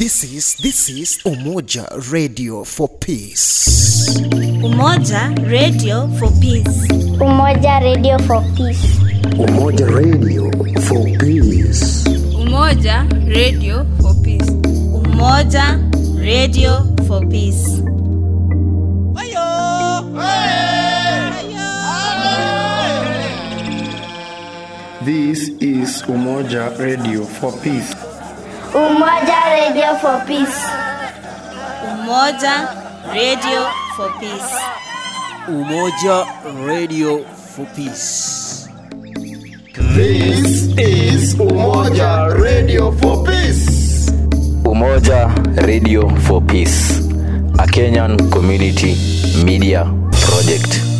This is Umoja Radio for Peace. Umoja Radio for Peace. Umoja Radio for Peace. Umoja Radio for Peace. Umoja Radio for Peace. Umoja Radio for Peace. This is Umoja Radio for Peace. Umoja Radio for Peace. Umoja Radio for Peace. Umoja Radio for Peace. This is Umoja Radio for Peace. Umoja Radio for Peace, a Kenyan community media project.